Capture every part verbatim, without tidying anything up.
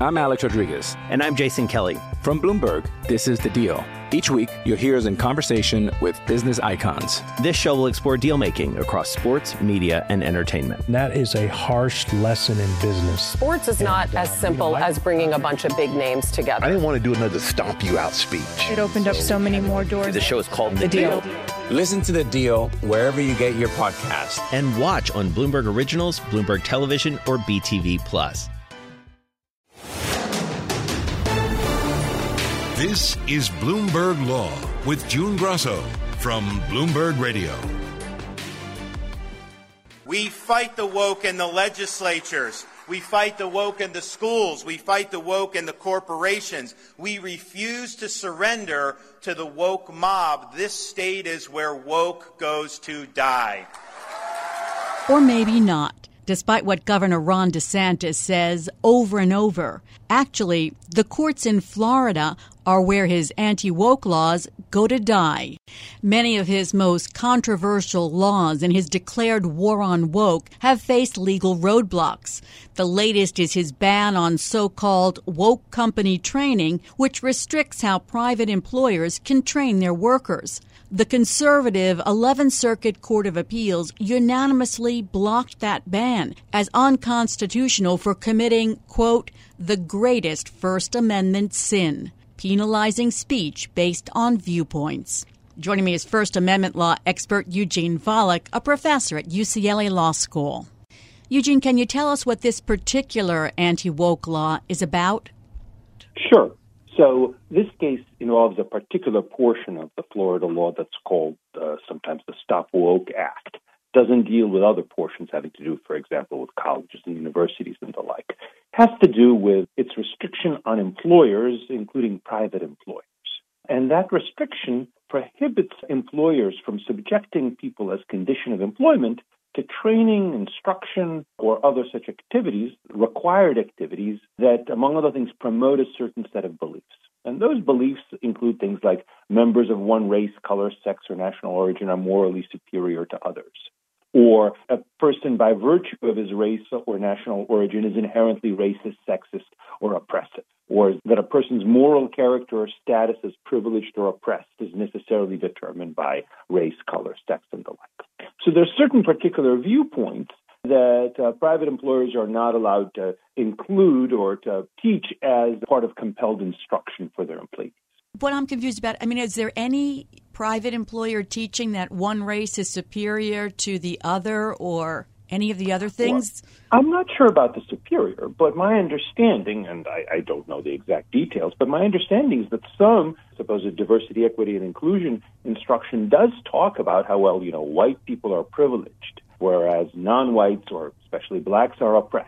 I'm Alex Rodriguez. And I'm Jason Kelly. From Bloomberg, this is The Deal. Each week, you'll hear us in conversation with business icons. This show will explore deal-making across sports, media, and entertainment. That is a harsh lesson in business. Sports is not and, uh, as simple you know, I, as bringing a bunch of big names together. I didn't want to do another stomp you out speech. It opened up so many more doors. The show is called The, the Deal. Deal. Listen to The Deal wherever you get your podcasts. And watch on Bloomberg Originals, Bloomberg Television, or B T V Plus. This is Bloomberg Law with June Grosso from Bloomberg Radio. We fight the woke in the legislatures. We fight the woke in the schools. We fight the woke in the corporations. We refuse to surrender to the woke mob. This state is where woke goes to die. Or maybe not. Despite what Governor Ron DeSantis says over and over, actually, the courts in Florida are where his anti-woke laws go to die. Many of his most controversial laws and his declared war on woke have faced legal roadblocks. The latest is his ban on so-called woke company training, which restricts how private employers can train their workers. The conservative eleventh Circuit Court of Appeals unanimously blocked that ban as unconstitutional for committing, quote, the greatest First Amendment sin, penalizing speech based on viewpoints. Joining me is First Amendment law expert Eugene Volokh, a professor at U C L A Law School. Eugene, can you tell us what this particular anti-woke law is about? Sure. So this case involves a particular portion of the Florida law that's called uh, sometimes the Stop Woke Act. Doesn't deal with other portions having to do, for example, with colleges and universities and the like. Has to do with its restriction on employers, including private employers. And that restriction prohibits employers from subjecting people as condition of employment to training, instruction, or other such activities, required activities that, among other things, promote a certain set of beliefs. And those beliefs include things like members of one race, color, sex, or national origin are morally superior to others. Or a person, by virtue of his race or national origin, is inherently racist, sexist, or oppressive. Or that a person's moral character or status as privileged or oppressed is necessarily determined by race, color, sex, and the like. So there are certain particular viewpoints that uh, private employers are not allowed to include or to teach as part of compelled instruction for their employees. What I'm confused about, I mean, is there any private employer teaching that one race is superior to the other or any of the other things? Well, I'm not sure about the superior, but my understanding, and I, I don't know the exact details, but my understanding is that some supposed diversity, equity, and inclusion instruction does talk about how, well, you know, white people are privileged, whereas non-whites, or especially blacks, are oppressed,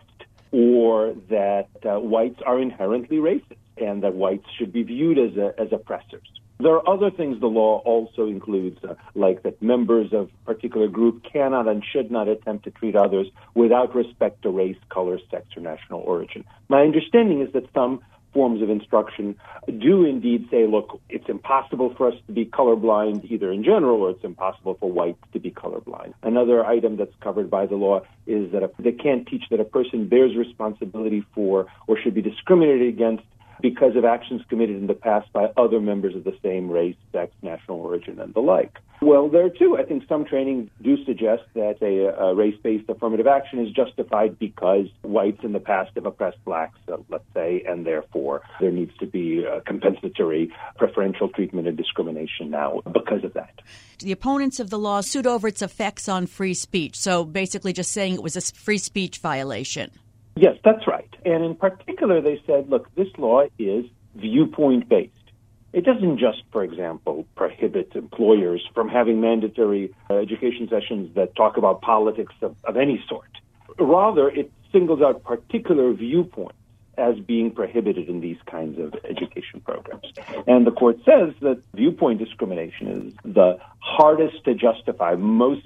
or that uh, whites are inherently racist, and that whites should be viewed as a, as oppressors. There are other things the law also includes, uh, like that members of a particular group cannot and should not attempt to treat others without respect to race, color, sex, or national origin. My understanding is that some forms of instruction do indeed say, look, it's impossible for us to be colorblind either in general, or it's impossible for whites to be colorblind. Another item that's covered by the law is that a, they can't teach that a person bears responsibility for or should be discriminated against because of actions committed in the past by other members of the same race, sex, national origin, and the like. Well, there too, I think some trainings do suggest that a, a race-based affirmative action is justified because whites in the past have oppressed blacks, uh, let's say, and therefore there needs to be uh, compensatory preferential treatment and discrimination now because of that. The opponents of the law sued over its effects on free speech, so basically just saying it was a free speech violation. Yes, that's right. And in particular, they said, look, this law is viewpoint-based. It doesn't just, for example, prohibit employers from having mandatory uh, education sessions that talk about politics of, of any sort. Rather, it singles out particular viewpoints as being prohibited in these kinds of education programs. And the court says that viewpoint discrimination is the hardest to justify, most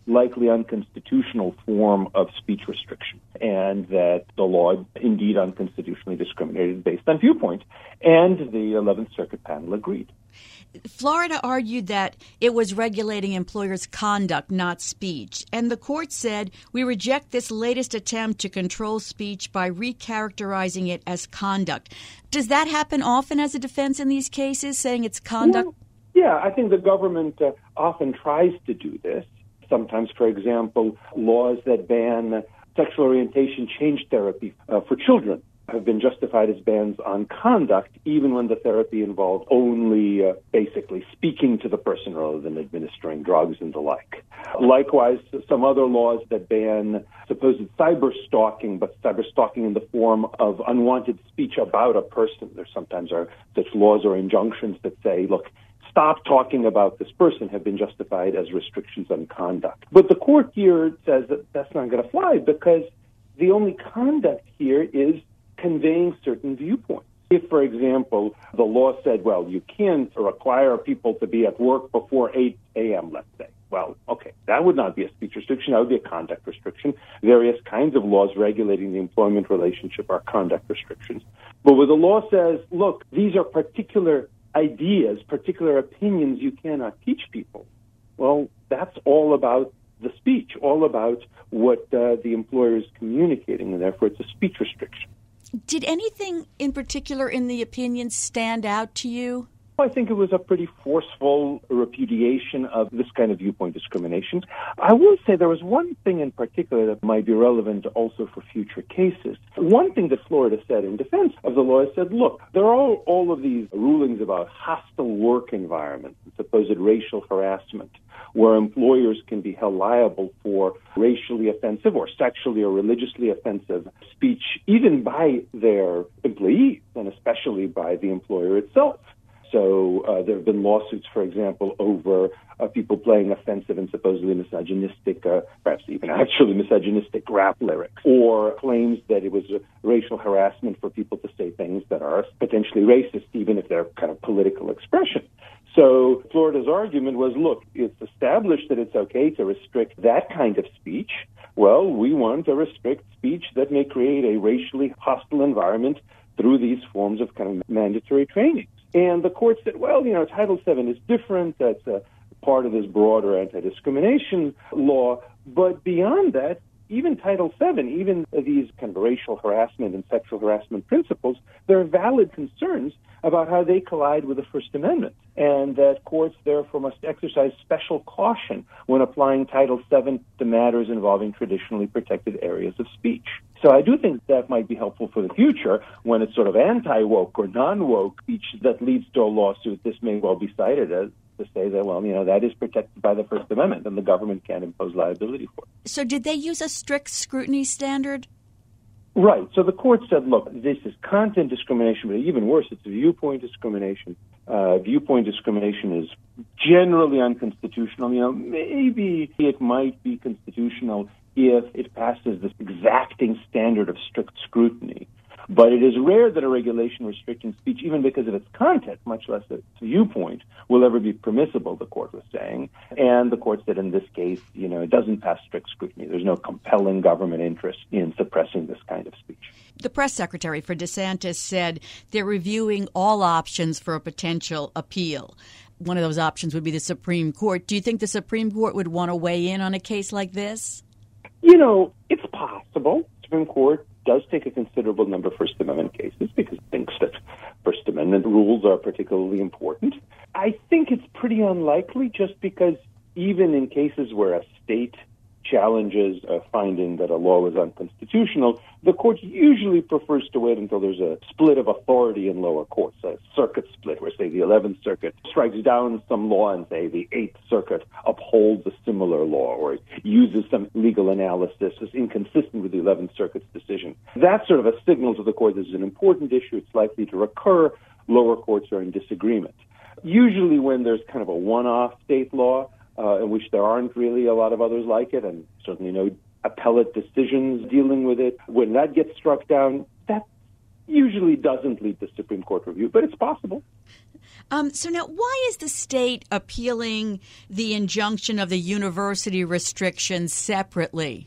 likely unconstitutional form of speech restriction, and that the law indeed unconstitutionally discriminated based on viewpoint. And the eleventh Circuit panel agreed. Florida argued that it was regulating employers' conduct, not speech. And the court said, we reject this latest attempt to control speech by recharacterizing it as conduct. Does that happen often as a defense in these cases, saying it's conduct? Well, yeah, I think the government uh, often tries to do this. Sometimes, for example, laws that ban sexual orientation change therapy uh, for children have been justified as bans on conduct, even when the therapy involved only uh, basically speaking to the person rather than administering drugs and the like. Likewise, some other laws that ban supposed cyber stalking, but cyber stalking in the form of unwanted speech about a person. There sometimes are such laws or injunctions that say, look, stop talking about this person, have been justified as restrictions on conduct. But the court here says that that's not going to fly because the only conduct here is conveying certain viewpoints. If, for example, the law said, well, you can't require people to be at work before eight a.m., let's say. Well, okay, that would not be a speech restriction. That would be a conduct restriction. Various kinds of laws regulating the employment relationship are conduct restrictions. But where the law says, look, these are particular ideas, particular opinions you cannot teach people, well, that's all about the speech, all about what uh, the employer is communicating, and therefore it's a speech restriction. Did anything in particular in the opinion stand out to you? I think it was a pretty forceful repudiation of this kind of viewpoint discrimination. I will say there was one thing in particular that might be relevant also for future cases. One thing that Florida said in defense of the law is said, look, there are all, all of these rulings about hostile work environments and supposed racial harassment, where employers can be held liable for racially offensive or sexually or religiously offensive speech, even by their employees, and especially by the employer itself. So uh, there have been lawsuits, for example, over uh, people playing offensive and supposedly misogynistic, uh, perhaps even actually misogynistic rap lyrics, or claims that it was uh, racial harassment for people to say things that are potentially racist, even if they're kind of political expression. So Florida's argument was, look, it's established that it's okay to restrict that kind of speech. Well, we want to restrict speech that may create a racially hostile environment through these forms of kind of mandatory training. And the court said, well, you know, Title seven is different. That's a part of this broader anti-discrimination law. But beyond that, even Title seven, even these kind of racial harassment and sexual harassment principles, there are valid concerns about how they collide with the First Amendment, and that courts therefore must exercise special caution when applying Title seven to matters involving traditionally protected areas of speech. So I do think that might be helpful for the future when it's sort of anti-woke or non-woke speech that leads to a lawsuit. This may well be cited as to say that, well, you know, that is protected by the First Amendment and the government can't impose liability for it. So did they use a strict scrutiny standard? Right. So the court said, look, this is content discrimination, but even worse, it's viewpoint discrimination. Uh, viewpoint discrimination is generally unconstitutional. You know, maybe it might be constitutional if it passes this exacting standard of strict scrutiny. But it is rare that a regulation restricting speech, even because of its content, much less its viewpoint, will ever be permissible, the court was saying. And the court said in this case, you know, it doesn't pass strict scrutiny. There's no compelling government interest in suppressing this kind of speech. The press secretary for DeSantis said they're reviewing all options for a potential appeal. One of those options would be the Supreme Court. Do you think the Supreme Court would want to weigh in on a case like this? You know, it's possible. The Supreme Court does take a considerable number of First Amendment cases because it thinks that First Amendment rules are particularly important. I think it's pretty unlikely just because even in cases where a state challenges a finding that a law is unconstitutional, the court usually prefers to wait until there's a split of authority in lower courts, a circuit split where, say, the eleventh Circuit strikes down some law and, say, the eighth Circuit upholds a similar law or uses some legal analysis as inconsistent with the eleventh Circuit's decision. That's sort of a signal to the court this is an important issue. It's likely to recur. Lower courts are in disagreement. Usually when there's kind of a one-off state law, Uh, in which there aren't really a lot of others like it, and certainly no appellate decisions dealing with it. When that gets struck down, that usually doesn't lead to Supreme Court review, but it's possible. Um, so now, why is the state appealing the injunction of the university restrictions separately?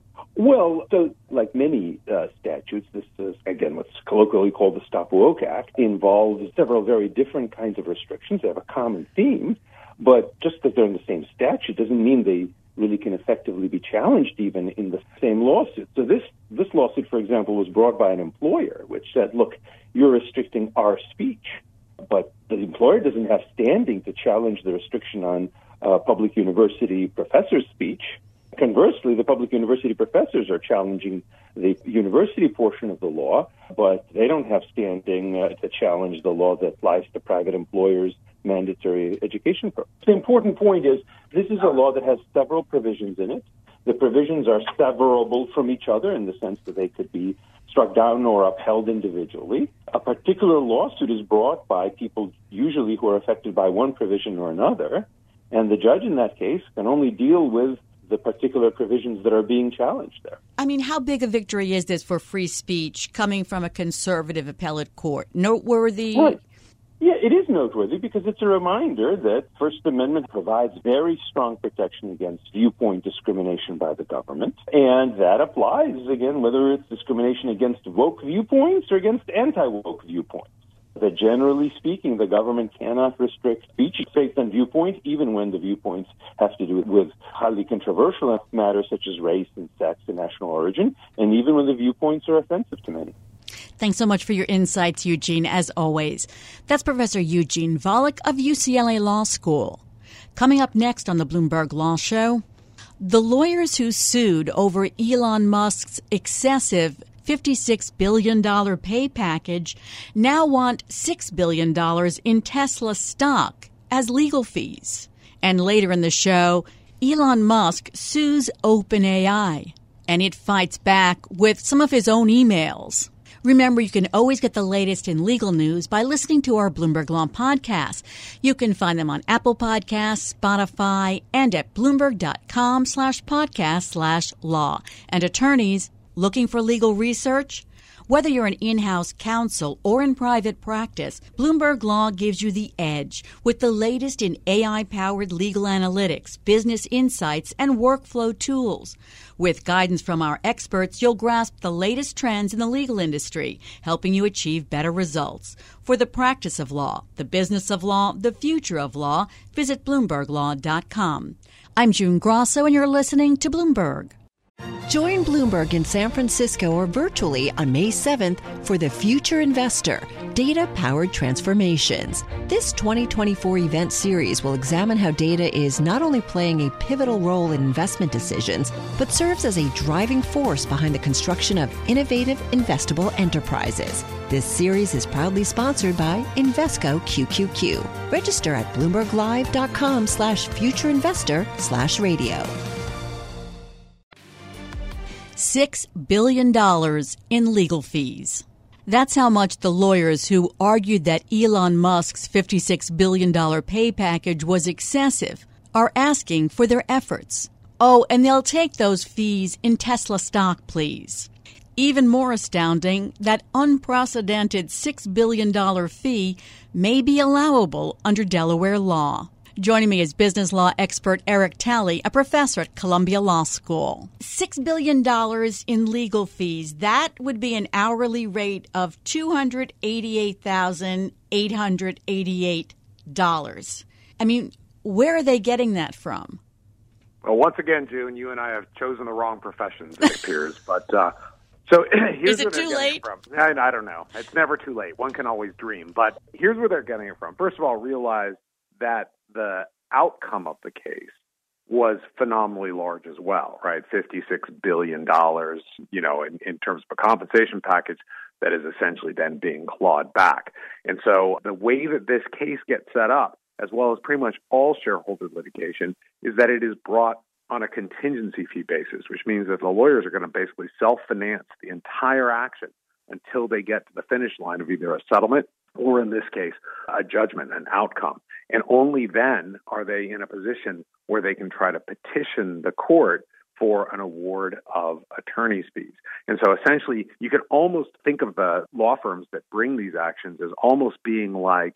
Well, so like many uh, statutes, this is, again, what's colloquially called the Stop Woke Act, involves several very different kinds of restrictions. They have a common theme, but just because they're in the same statute doesn't mean they really can effectively be challenged even in the same lawsuit. So this, this lawsuit, for example, was brought by an employer, which said, look, you're restricting our speech, but the employer doesn't have standing to challenge the restriction on uh, public university professors' speech. Conversely, the public university professors are challenging the university portion of the law, but they don't have standing uh, to challenge the law that applies to private employers' mandatory education programs. The important point is this is a law that has several provisions in it. The provisions are severable from each other in the sense that they could be struck down or upheld individually. A particular lawsuit is brought by people usually who are affected by one provision or another, and the judge in that case can only deal with the particular provisions that are being challenged there. I mean, how big a victory is this for free speech coming from a conservative appellate court? Noteworthy? Right. Yeah, it is noteworthy because it's a reminder that First Amendment provides very strong protection against viewpoint discrimination by the government. And that applies, again, whether it's discrimination against woke viewpoints or against anti-woke viewpoints. That generally speaking, the government cannot restrict speech based on viewpoint, even when the viewpoints have to do with highly controversial matters such as race and sex and national origin, and even when the viewpoints are offensive to many. Thanks so much for your insights, Eugene, as always. That's Professor Eugene Volokh of U C L A Law School. Coming up next on the Bloomberg Law Show, the lawyers who sued over Elon Musk's excessive fifty-six billion dollars pay package now want six billion dollars in Tesla stock as legal fees. And later in the show, Elon Musk sues OpenAI, and it fights back with some of his own emails. Remember, you can always get the latest in legal news by listening to our Bloomberg Law podcasts. You can find them on Apple Podcasts, Spotify, and at Bloomberg.com slash podcast slash law. And attorneys looking for legal research? Whether you're an in-house counsel or in private practice, Bloomberg Law gives you the edge with the latest in A I-powered legal analytics, business insights, and workflow tools. With guidance from our experts, you'll grasp the latest trends in the legal industry, helping you achieve better results. For the practice of law, the business of law, the future of law, visit Bloomberg Law dot com. I'm June Grosso, and you're listening to Bloomberg. Join Bloomberg in San Francisco or virtually on May seventh for The Future Investor, Data-Powered Transformations. This twenty twenty-four event series will examine how data is not only playing a pivotal role in investment decisions, but serves as a driving force behind the construction of innovative, investable enterprises. This series is proudly sponsored by Invesco Q Q Q. Register at BloombergLive.com slash futureinvestor slash radio. Six billion dollars in legal fees. That's how much the lawyers who argued that Elon Musk's fifty-six billion dollars pay package was excessive are asking for their efforts. Oh, and they'll take those fees in Tesla stock, please. Even more astounding, that unprecedented six billion dollars fee may be allowable under Delaware law. Joining me is business law expert Eric Talley, a professor at Columbia Law School. Six billion dollars in legal fees. That would be an hourly rate of two hundred eighty-eight thousand eight hundred eighty-eight dollars. I mean, where are they getting that from? Well, once again, June, you and I have chosen the wrong professions, it appears. But uh, so here's is it where they're too getting late? it from. I, I don't know. It's never too late. One can always dream. But here's where they're getting it from. First of all, realize that the outcome of the case was phenomenally large as well, right? fifty-six billion dollars, you know, in, in terms of a compensation package that is essentially then being clawed back. And so the way that this case gets set up, as well as pretty much all shareholder litigation, is that it is brought on a contingency fee basis, which means that the lawyers are going to basically self-finance the entire action until they get to the finish line of either a settlement or, in this case, a judgment, an outcome. And only then are they in a position where they can try to petition the court for an award of attorney's fees. And so essentially, you can almost think of the law firms that bring these actions as almost being like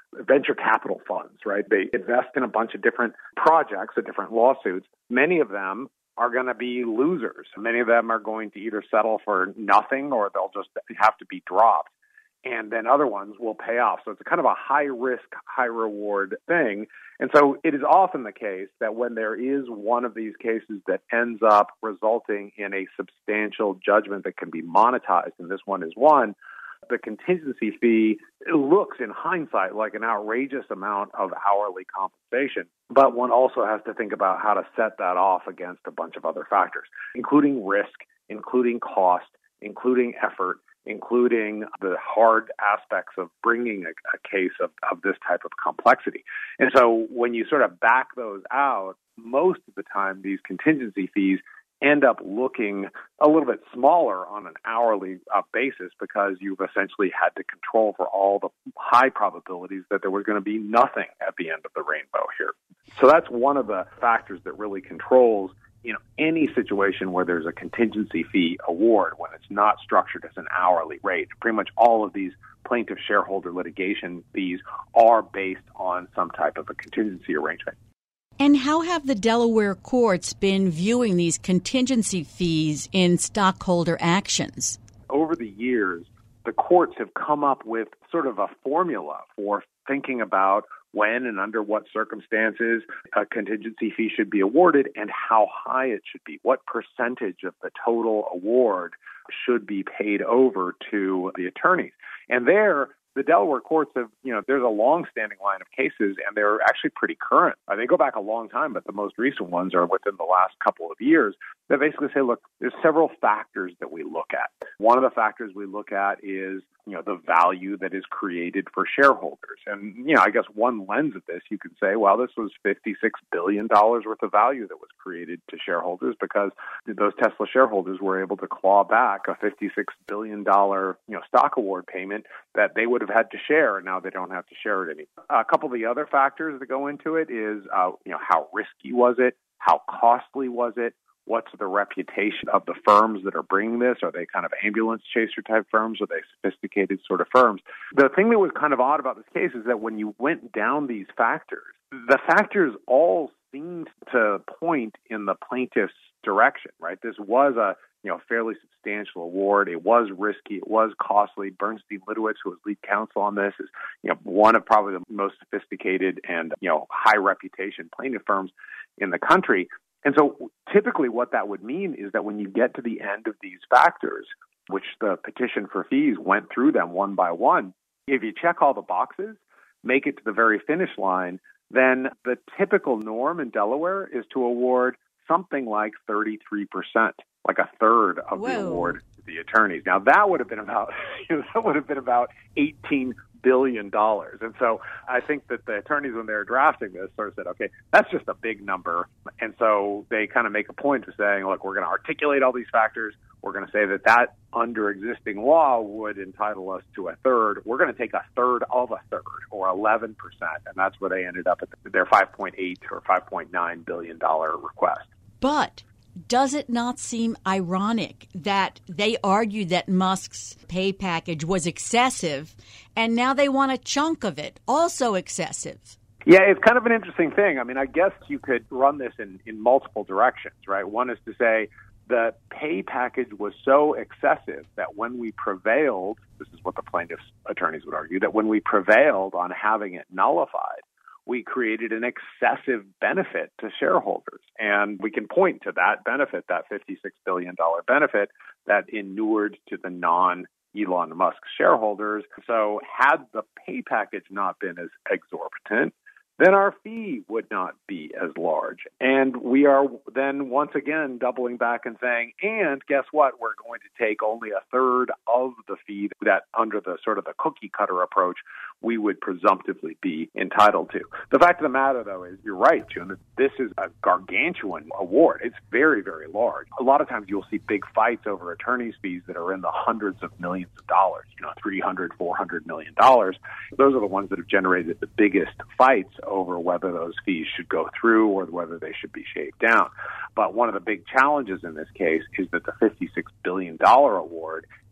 venture capital funds, right? They invest in a bunch of different projects, or different lawsuits. Many of them are going to be losers. Many of them are going to either settle for nothing or they'll just have to be dropped. And then other ones will pay off. So it's kind of a high-risk, high-reward thing. And so it is often the case that when there is one of these cases that ends up resulting in a substantial judgment that can be monetized, and this one is one, the contingency fee looks in hindsight like an outrageous amount of hourly compensation. But one also has to think about how to set that off against a bunch of other factors, including risk, including cost, including effort, including the hard aspects of bringing a, a case of, of this type of complexity. And so when you sort of back those out, most of the time these contingency fees end up looking a little bit smaller on an hourly uh, basis because you've essentially had to control for all the high probabilities that there was going to be nothing at the end of the rainbow here. So that's one of the factors that really controls you know, any situation where there's a contingency fee award when it's not structured as an hourly rate. Pretty much all of these plaintiff shareholder litigation fees are based on some type of a contingency arrangement. And how have the Delaware courts been viewing these contingency fees in stockholder actions? Over the years, the courts have come up with sort of a formula for thinking about when and under what circumstances a contingency fee should be awarded and how high it should be. What percentage of the total award should be paid over to the attorneys? And there, the Delaware courts have, you know, there's a long-standing line of cases, and they're actually pretty current. Uh, they go back a long time, but the most recent ones are within the last couple of years. They basically say, look, there's several factors that we look at. One of the factors we look at is, you know, the value that is created for shareholders. And, you know, I guess one lens of this, you could say, well, this was fifty-six billion dollars worth of value that was created to shareholders because those Tesla shareholders were able to claw back a fifty-six billion dollars, you know, stock award payment that they would have had to share, and now they don't have to share it anymore. A couple of the other factors that go into it is, uh, you know, how risky was it? How costly was it? What's the reputation of the firms that are bringing this? Are they kind of ambulance chaser type firms? Are they sophisticated sort of firms? The thing that was kind of odd about this case is that when you went down these factors, the factors all seemed to point in the plaintiff's direction, right? This was a you know fairly substantial award. It was risky. It was costly. Bernstein Litowitz, who was lead counsel on this, is you know one of probably the most sophisticated and you know high reputation plaintiff firms in the country. And so typically what that would mean is that when you get to the end of these factors, which the petition for fees went through them one by one, if you check all the boxes, make it to the very finish line, then the typical norm in Delaware is to award something like thirty-three percent, like a third of Whoa. the award to the attorneys. Now that would have been about you know, that would have been about eighteen billion dollars. And so I think that the attorneys, when they were drafting this, sort of said, okay, that's just a big number. And so they kind of make a point of saying, look, we're going to articulate all these factors. We're going to say that that under existing law would entitle us to a third. We're going to take a third of a third, or eleven percent. And that's where they ended up at their five point eight or five point nine billion dollars request. But does it not seem ironic that they argued that Musk's pay package was excessive, and now they want a chunk of it, also excessive? Yeah, it's kind of an interesting thing. I mean, I guess you could run this in, in multiple directions, right? One is to say the pay package was so excessive that when we prevailed, this is what the plaintiff's attorneys would argue, that when we prevailed on having it nullified, we created an excessive benefit to shareholders. And we can point to that benefit, that fifty-six billion dollars benefit that inured to the non-Elon Musk shareholders. So had the pay package not been as exorbitant, then our fee would not be as large. And we are then once again doubling back and saying, and guess what? We're going to take only a third of the fee that under the sort of the cookie cutter approach we would presumptively be entitled to. The fact of the matter, though, is you're right, June, that this is a gargantuan award. It's very, very large. A lot of times you'll see big fights over attorney's fees that are in the hundreds of millions of dollars, you know, three hundred, four hundred million dollars. Those are the ones that have generated the biggest fights over whether those fees should go through or whether they should be shaved down. But one of the big challenges in this case is that the fifty-six billion dollars award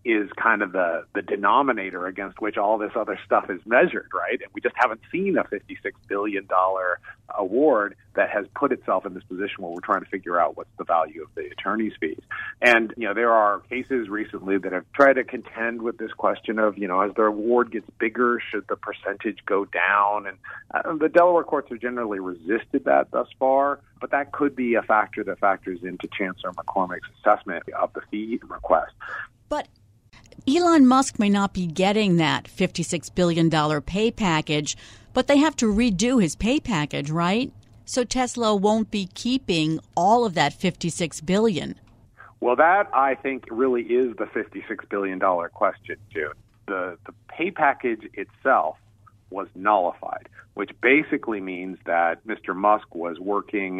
is kind of the, the denominator against which all this other stuff is measured, right? And we just haven't seen a fifty-six billion dollars award that has put itself in this position where we're trying to figure out what's the value of the attorney's fees. And, you know, there are cases recently that have tried to contend with this question of, you know, as the award gets bigger, should the percentage go down? And uh, the Delaware courts have generally resisted that thus far, but that could be a factor that factors into Chancellor McCormick's assessment of the fee request. But Elon Musk may not be getting that fifty-six billion dollars pay package, but they have to redo his pay package, right? So Tesla won't be keeping all of that fifty-six billion dollars. Well, that, I think, really is the fifty-six billion dollars question, June. The, the pay package itself was nullified, which basically means that Mister Musk was working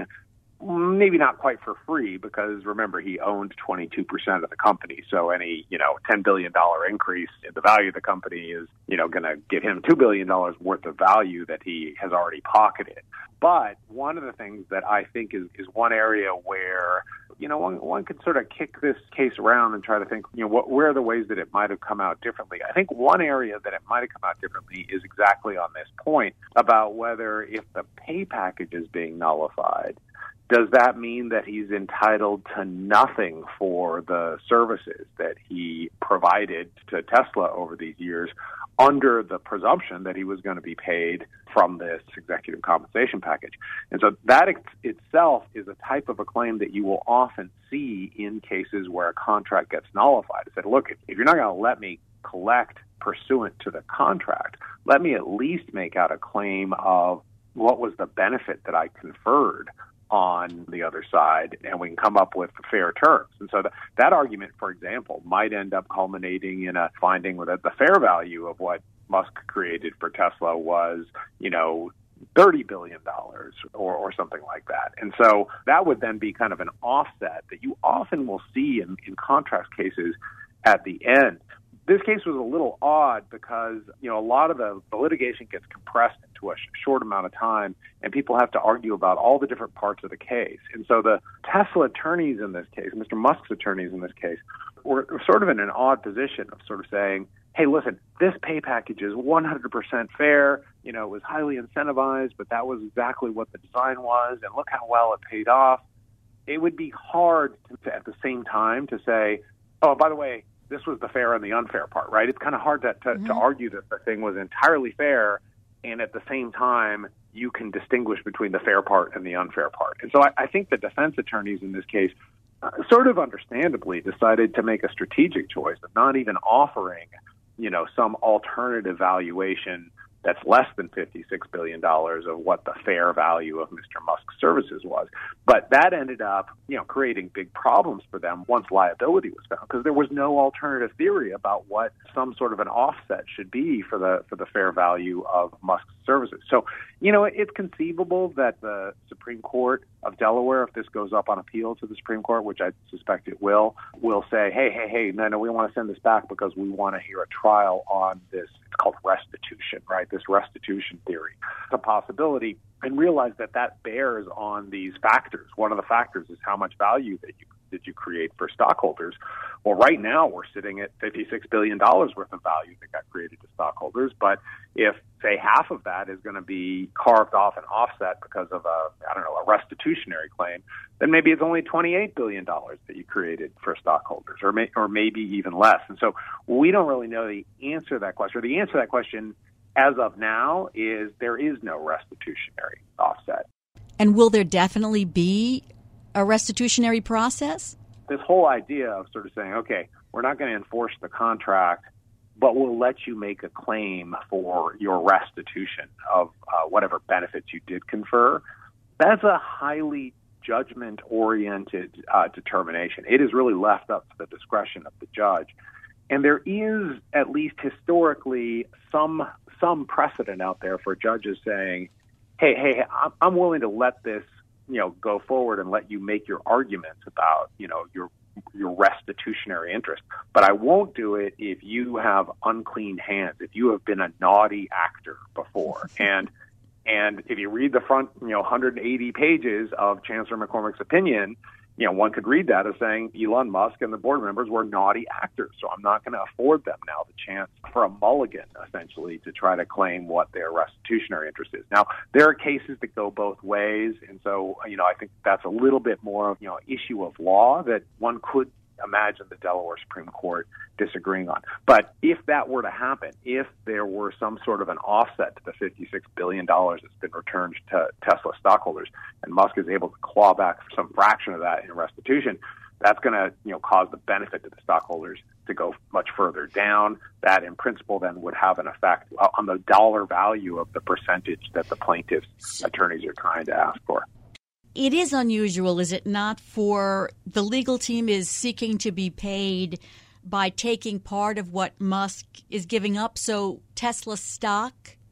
maybe not quite for free because, remember, he owned twenty-two percent of the company. So any, you know, ten billion dollars increase in the value of the company is, you know, going to get him two billion dollars worth of value that he has already pocketed. But one of the things that I think is, is one area where, you know, one, one could sort of kick this case around and try to think, you know, what, where are the ways that it might have come out differently? I think one area that it might have come out differently is exactly on this point about whether if the pay package is being nullified, does that mean that he's entitled to nothing for the services that he provided to Tesla over these years under the presumption that he was going to be paid from this executive compensation package? And so that ex- itself is a type of a claim that you will often see in cases where a contract gets nullified. It said, look, if, if you're not going to let me collect pursuant to the contract, let me at least make out a claim of what was the benefit that I conferred on the other side, and we can come up with fair terms. And so th- that argument, for example, might end up culminating in a finding that the fair value of what Musk created for Tesla was, you know, thirty billion dollars or, or something like that. And so that would then be kind of an offset that you often will see in, in contract cases at the end. This case was a little odd because, you know, a lot of the, the litigation gets compressed into a sh- short amount of time, and people have to argue about all the different parts of the case. And so the Tesla attorneys in this case, Mister Musk's attorneys in this case, were sort of in an odd position of sort of saying, hey, listen, this pay package is one hundred percent fair. You know, it was highly incentivized, but that was exactly what the design was, and look how well it paid off. It would be hard to, at the same time to say, oh, by the way, this was the fair and the unfair part, right? It's kind of hard to, to, mm-hmm. to argue that the thing was entirely fair, and at the same time, you can distinguish between the fair part and the unfair part. And so I, I think the defense attorneys in this case uh, sort of understandably decided to make a strategic choice of not even offering, you know, some alternative valuation that's less than fifty-six billion dollars of what the fair value of Mister Musk's services was. But that ended up, you know, creating big problems for them once liability was found, because there was no alternative theory about what some sort of an offset should be for the for the fair value of Musk's services. So, you know, it's conceivable that the Supreme Court of Delaware, if this goes up on appeal to the Supreme Court, which I suspect it will, will say, hey, hey, hey, no, no, we want to send this back because we want to hear a trial on this. It's called restitution, right? This restitution theory. It's a possibility, and realize that that bears on these factors. One of the factors is how much value that you did you create for stockholders. Well, right now we're sitting at fifty-six billion dollars worth of value that got created to stockholders. But if, say, half of that is going to be carved off and offset because of a, I don't know, a restitutionary claim, then maybe it's only twenty-eight billion dollars that you created for stockholders, or may, or maybe even less. And so we don't really know the answer to that question. Or the answer to that question as of now is there is no restitutionary offset. And will there definitely be a restitutionary process? This whole idea of sort of saying, okay, we're not going to enforce the contract, but we'll let you make a claim for your restitution of uh, whatever benefits you did confer, that's a highly judgment-oriented uh, determination. It is really left up to the discretion of the judge. And there is, at least historically, some some precedent out there for judges saying, hey, hey, I'm willing to let this, you know, go forward and let you make your arguments about, you know, your your restitutionary interest. But I won't do it if you have unclean hands, if you have been a naughty actor before. And and if you read the front, you know, one hundred eighty pages of Chancellor McCormick's opinion, you know, one could read that as saying Elon Musk and the board members were naughty actors, so I'm not going to afford them now the chance for a mulligan, essentially, to try to claim what their restitutionary interest is. Now, there are cases that go both ways, and so, you know, I think that's a little bit more of, you know, issue of law that one could imagine the Delaware Supreme Court disagreeing on. But if that were to happen, if there were some sort of an offset to the fifty-six billion dollars that's been returned to Tesla stockholders, and Musk is able to claw back some fraction of that in restitution, that's going to, you know, cause the benefit to the stockholders to go much further down. That, in principle, then would have an effect on the dollar value of the percentage that the plaintiffs' attorneys are trying to ask for. It is unusual, is it not, for the legal team is seeking to be paid by taking part of what Musk is giving up, so Tesla stock?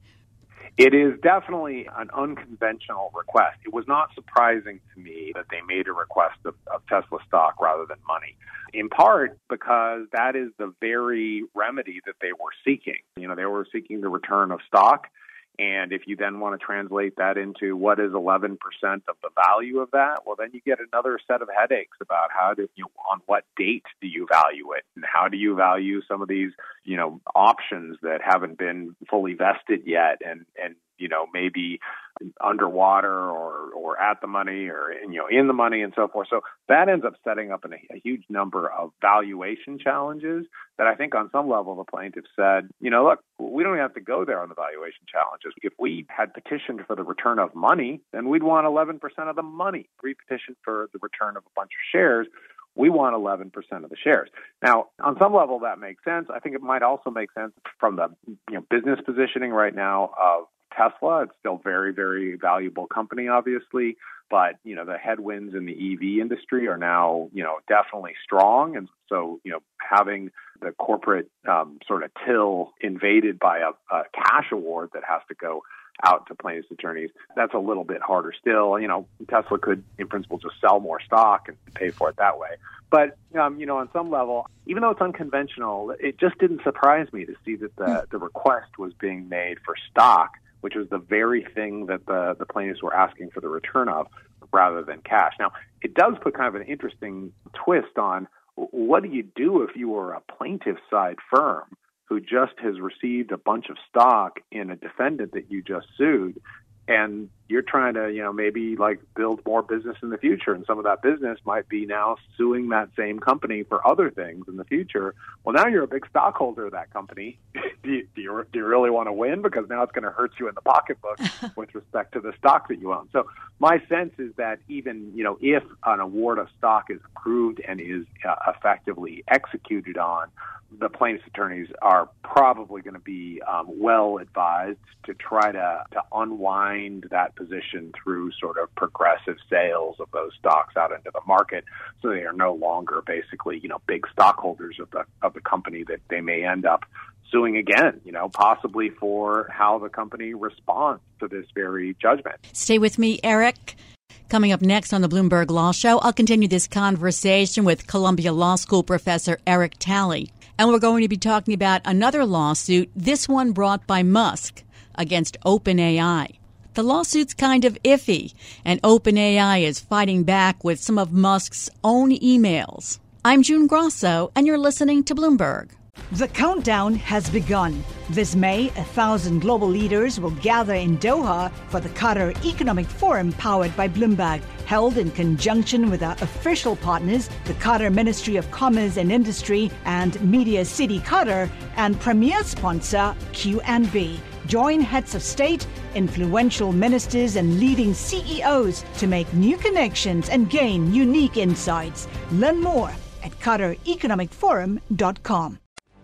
It is definitely an unconventional request. It was not surprising to me that they made a request of, of Tesla stock rather than money, in part because that is the very remedy that they were seeking. You know, they were seeking the return of stock. And if you then want to translate that into what is eleven percent of the value of that, well, then you get another set of headaches about how to, you know, on what date do you value it, and how do you value some of these, you know, options that haven't been fully vested yet, and, and you know, maybe underwater or, or at the money or, you know, in the money and so forth. So that ends up setting up an, a huge number of valuation challenges that I think on some level the plaintiffs said, you know, look, we don't have to go there on the valuation challenges. If we had petitioned for the return of money, then we'd want eleven percent of the money. If we petitioned for the return of a bunch of shares, we want eleven percent of the shares. Now, on some level, that makes sense. I think it might also make sense from the, you know, business positioning right now of Tesla. It's still very, very valuable company, obviously, but, you know, the headwinds in the E V industry are now, you know, definitely strong. And so, you know, having the corporate um, sort of till invaded by a, a cash award that has to go out to plaintiffs' attorneys, that's a little bit harder still. You know, Tesla could, in principle, just sell more stock and pay for it that way. But, um, you know, on some level, even though it's unconventional, it just didn't surprise me to see that the, the request was being made for stock, which was the very thing that the, the plaintiffs were asking for the return of, rather than cash. Now, it does put kind of an interesting twist on what do you do if you were a plaintiff side firm who just has received a bunch of stock in a defendant that you just sued, and you're trying to, you know, maybe like build more business in the future, and some of that business might be now suing that same company for other things in the future. Well, now you're a big stockholder of that company. do, you, do, you, do you really want to win? Because now it's going to hurt you in the pocketbook with respect to the stock that you own. So my sense is that even, you know, if an award of stock is approved and is uh, effectively executed on, the plaintiff's attorneys are probably going to be um, well advised to try to, to unwind that position through sort of progressive sales of those stocks out into the market, so they are no longer basically, you know, big stockholders of the of the company that they may end up suing again, you know, possibly for how the company responds to this very judgment. Stay with me, Eric. Coming up next on the Bloomberg Law Show, I'll continue this conversation with Columbia Law School professor Eric Talley. And we're going to be talking about another lawsuit, this one brought by Musk against OpenAI. The lawsuit's kind of iffy, and OpenAI is fighting back with some of Musk's own emails. I'm June Grosso, and you're listening to Bloomberg. The countdown has begun. This May, a thousand global leaders will gather in Doha for the Qatar Economic Forum powered by Bloomberg, held in conjunction with our official partners, the Qatar Ministry of Commerce and Industry and Media City Qatar, and premier sponsor Q N B. Join heads of state, influential ministers, and leading C E Os to make new connections and gain unique insights. Learn more at qatar economic forum dot com.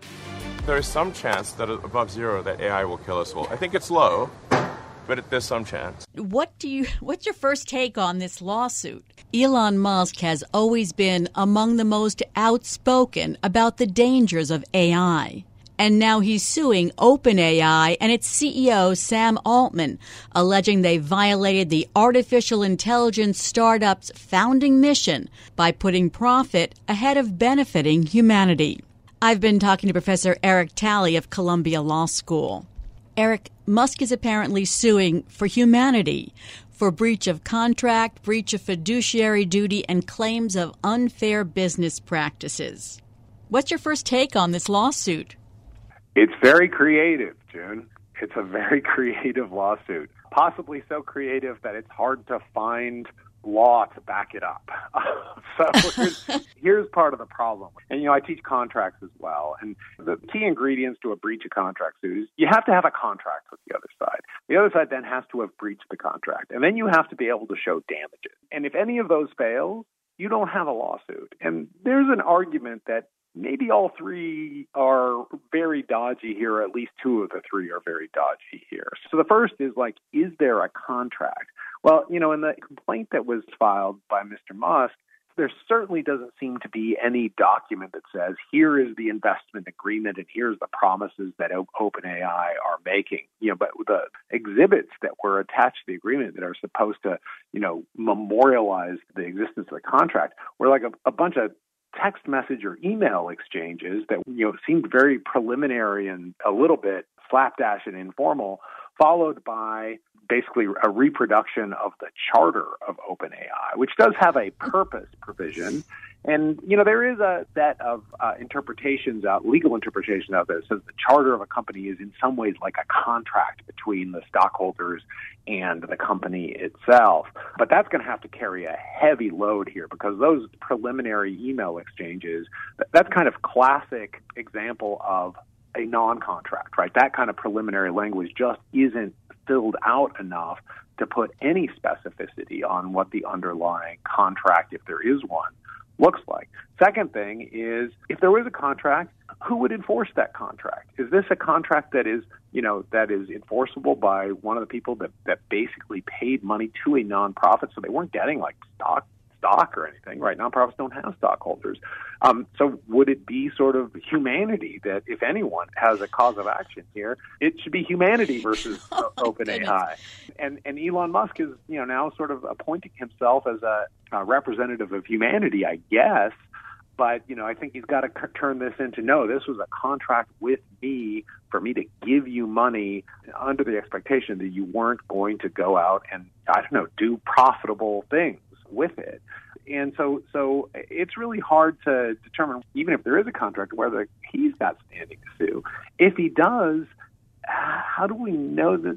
There is some chance that above zero that A I will kill us all. I think it's low, but it, there's some chance. What do you? What's your first take on this lawsuit? Elon Musk has always been among the most outspoken about the dangers of A I. And now he's suing OpenAI and its C E O, Sam Altman, alleging they violated the artificial intelligence startup's founding mission by putting profit ahead of benefiting humanity. I've been talking to Professor Eric Talley of Columbia Law School. Eric, Musk is apparently suing for humanity, for breach of contract, breach of fiduciary duty, and claims of unfair business practices. What's your first take on this lawsuit? It's very creative, June. It's a very creative lawsuit, possibly so creative that it's hard to find law to back it up. so here's, here's part of the problem. And, you know, I teach contracts as well. And the key ingredients to a breach of contract suit is you have to have a contract with the other side. The other side then has to have breached the contract. And then you have to be able to show damages. And if any of those fails, you don't have a lawsuit. And there's an argument that maybe all three are very dodgy here, or at least two of the three are very dodgy here. So the first is like, is there a contract? Well, you know, in the complaint that was filed by Mister Musk, there certainly doesn't seem to be any document that says, here is the investment agreement and here's the promises that OpenAI are making. You know, but the exhibits that were attached to the agreement that are supposed to, you know, memorialize the existence of the contract were like a, a bunch of text message or email exchanges that, you know, seemed very preliminary and a little bit slapdash and informal, followed by basically a reproduction of the charter of OpenAI, which does have a purpose provision. And, you know, there is a set of uh, interpretations out, legal interpretations out there that says the charter of a company is in some ways like a contract between the stockholders and the company itself. But that's going to have to carry a heavy load here because those preliminary email exchanges, that's kind of classic example of a non-contract, right? That kind of preliminary language just isn't filled out enough to put any specificity on what the underlying contract, if there is one, looks like. Second thing is, if there was a contract, who would enforce that contract? Is this a contract that is, you know, that is enforceable by one of the people that, that basically paid money to a nonprofit, so they weren't getting like stock stock or anything, right? Nonprofits don't have stockholders. Um, so would it be sort of humanity that, if anyone has a cause of action here, it should be humanity versus oh, OpenAI? And and Elon Musk is, you know, now sort of appointing himself as a, a representative of humanity, I guess. But, you know, I think he's got to c- turn this into, no, this was a contract with me for me to give you money under the expectation that you weren't going to go out and, I don't know, do profitable things with it. And so so it's really hard to determine, even if there is a contract, whether he's got standing to sue. If he does, how do we know that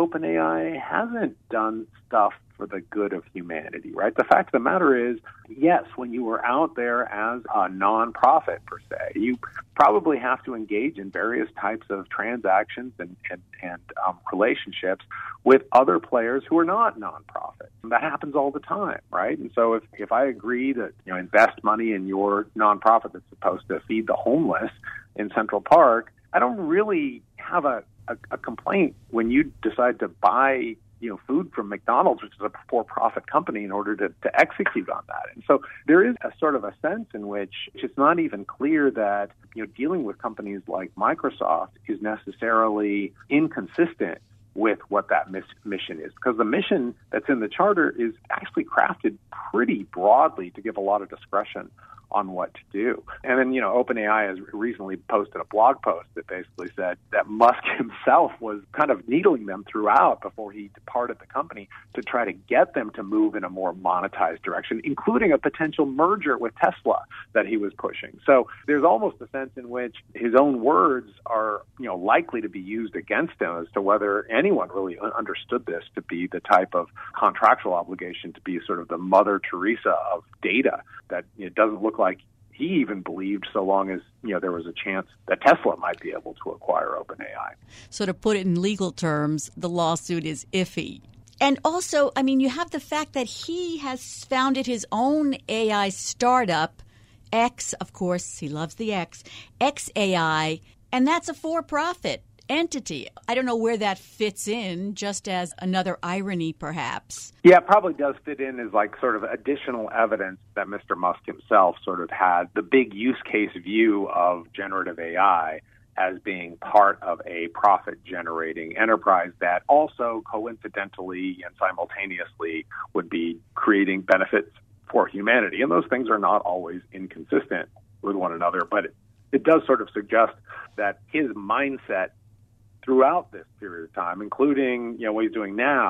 OpenAI hasn't done stuff for the good of humanity, right? The fact of the matter is, yes, when you were out there as a nonprofit, per se, you probably have to engage in various types of transactions and, and, and um, relationships with other players who are not nonprofit. And that happens all the time, right? And so if, if I agree to, you know, invest money in your nonprofit that's supposed to feed the homeless in Central Park, I don't really have a, a, a complaint when you decide to buy, you know, food from McDonald's, which is a for-profit company, in order to, to execute on that. And so there is a sort of a sense in which it's not even clear that, you know, dealing with companies like Microsoft is necessarily inconsistent with what that mis- mission is, because the mission that's in the charter is actually crafted pretty broadly to give a lot of discretion on what to do. And then, you know, OpenAI has recently posted a blog post that basically said that Musk himself was kind of needling them throughout before he departed the company to try to get them to move in a more monetized direction, including a potential merger with Tesla that he was pushing. So there's almost a sense in which his own words are, you know, likely to be used against him as to whether anyone really understood this to be the type of contractual obligation to be sort of the Mother Teresa of data that it doesn't look like he even believed, so long as, you know, there was a chance that Tesla might be able to acquire OpenAI. So to put it in legal terms, the lawsuit is iffy. And also, I mean, you have the fact that he has founded his own A I startup, X, of course, he loves the X, X A I, and that's a for-profit entity. I don't know where that fits in, just as another irony, perhaps. Yeah, it probably does fit in as like sort of additional evidence that Mister Musk himself sort of had the big use case view of generative A I as being part of a profit-generating enterprise that also coincidentally and simultaneously would be creating benefits for humanity. And those things are not always inconsistent with one another, but it, it does sort of suggest that his mindset throughout this period of time, including, you know, what he's doing now,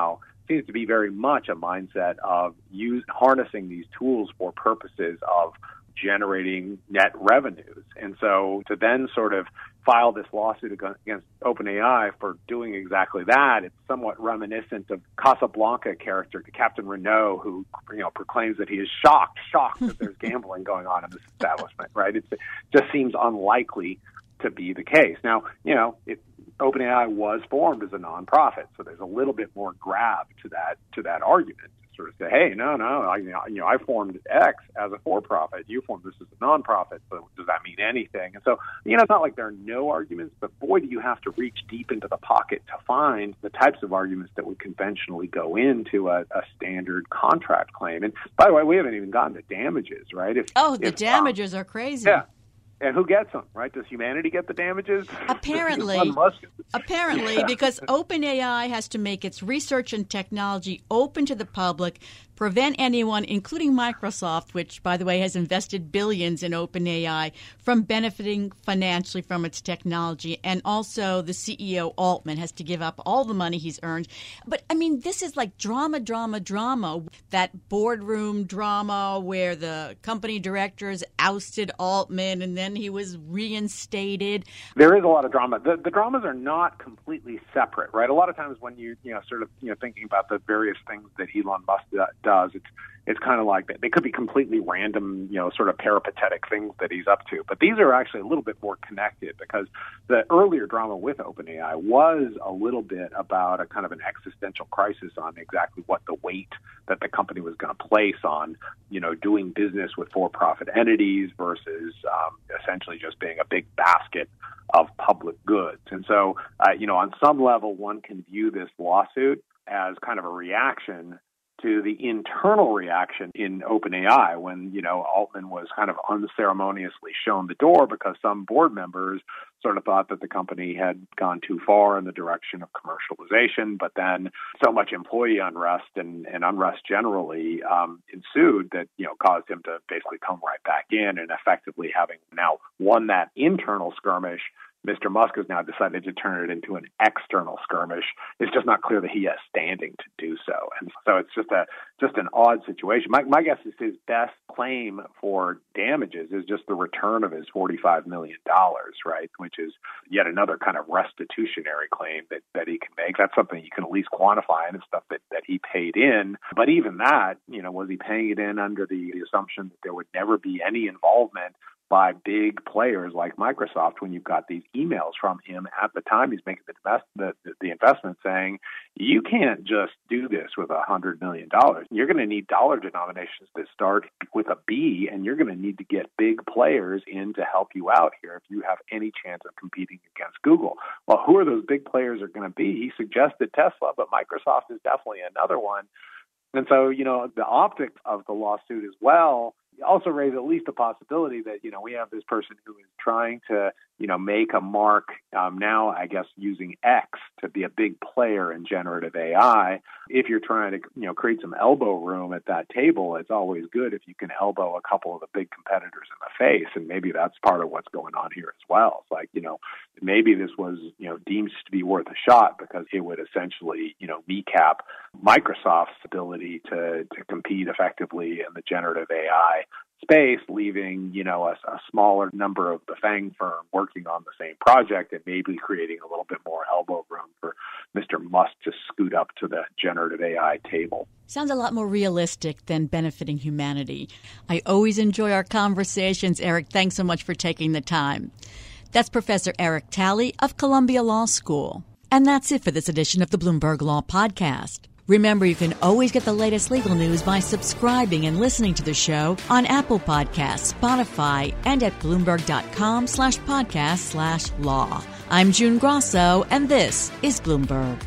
seems to be very much a mindset of use, harnessing these tools for purposes of generating net revenues. And so to then sort of file this lawsuit against OpenAI for doing exactly that, it's somewhat reminiscent of Casablanca character Captain Renault, who, you know, proclaims that he is shocked, shocked that there's gambling going on in this establishment, right? It's, it just seems unlikely to be the case. Now, you know, it, OpenAI was formed as a nonprofit, so there's a little bit more grab to that to that argument. Sort of say, hey, no, no, I, you know, I formed X as a for-profit. You formed this as a nonprofit. So does that mean anything? And so, you know, it's not like there are no arguments, but boy, do you have to reach deep into the pocket to find the types of arguments that would conventionally go into a, a standard contract claim. And by the way, we haven't even gotten to damages, right? If, oh, the if, damages um, are crazy. Yeah. And who gets them, right? Does humanity get the damages? Apparently. Apparently, because OpenAI has to make its research and technology open to the public, prevent anyone, including Microsoft, which, by the way, has invested billions in OpenAI, from benefiting financially from its technology. And also the C E O, Altman, has to give up all the money he's earned. But, I mean, this is like drama, drama, drama. That boardroom drama where the company directors ousted Altman and then he was reinstated. There is a lot of drama. The, the dramas are not completely separate, right? A lot of times when you, you know, sort of, you know, thinking about the various things that Elon Musk does, it's it's kind of like that. They could be completely random, you know, sort of peripatetic things that he's up to. But these are actually a little bit more connected because the earlier drama with OpenAI was a little bit about a kind of an existential crisis on exactly what the weight that the company was going to place on, you know, doing business with for-profit entities versus um, essentially just being a big basket of public goods. And so, uh, you know, on some level, one can view this lawsuit as kind of a reaction to the internal reaction in OpenAI when, you know, Altman was kind of unceremoniously shown the door because some board members sort of thought that the company had gone too far in the direction of commercialization, but then so much employee unrest and, and unrest generally um, ensued that, you know, caused him to basically come right back in, and effectively having now won that internal skirmish, Mister Musk has now decided to turn it into an external skirmish. It's just not clear that he has standing to do so. And so it's just a just an odd situation. My, my guess is his best claim for damages is just the return of his forty-five million dollars, right, which is yet another kind of restitutionary claim that, that he can make. That's something you can at least quantify, and it's stuff that, that he paid in. But even that, you know, was he paying it in under the, the assumption that there would never be any involvement by big players like Microsoft when you've got these emails from him at the time he's making the, invest, the, the investment saying, you can't just do this with one hundred million dollars. You're going to need dollar denominations that start with a B, and you're going to need to get big players in to help you out here if you have any chance of competing against Google. Well, who are those big players are going to be? He suggested Tesla, but Microsoft is definitely another one. And so, you know, the optics of the lawsuit as well also raise at least the possibility that, you know, we have this person who is trying to, you know, make a mark um, now, I guess, using X to be a big player in generative A I. If you're trying to, you know, create some elbow room at that table, it's always good if you can elbow a couple of the big competitors in the face. And maybe that's part of what's going on here as well. It's like, you know, maybe this was, you know, deemed to be worth a shot because it would essentially, you know, kneecap Microsoft's ability to, to compete effectively in the generative A I space, leaving, you know, a, a smaller number of the FANG firm working on the same project and maybe creating a little bit more elbow room for Mister Musk to scoot up to the generative A I table. Sounds a lot more realistic than benefiting humanity. I always enjoy our conversations. Eric, thanks so much for taking the time. That's Professor Eric Talley of Columbia Law School. And that's it for this edition of the Bloomberg Law Podcast. Remember, you can always get the latest legal news by subscribing and listening to the show on Apple Podcasts, Spotify, and at Bloomberg.com slash podcast slash law. I'm June Grosso, and this is Bloomberg.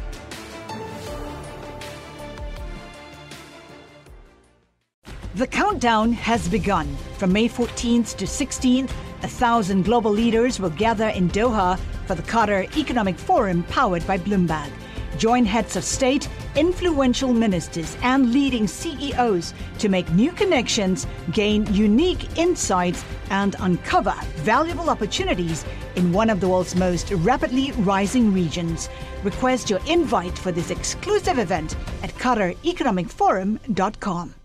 The countdown has begun. From May fourteenth to sixteenth, a thousand global leaders will gather in Doha for the Qatar Economic Forum powered by Bloomberg. Join heads of state, influential ministers, and leading C E Os to make new connections, gain unique insights, and uncover valuable opportunities in one of the world's most rapidly rising regions. Request your invite for this exclusive event at qatar economic forum dot com.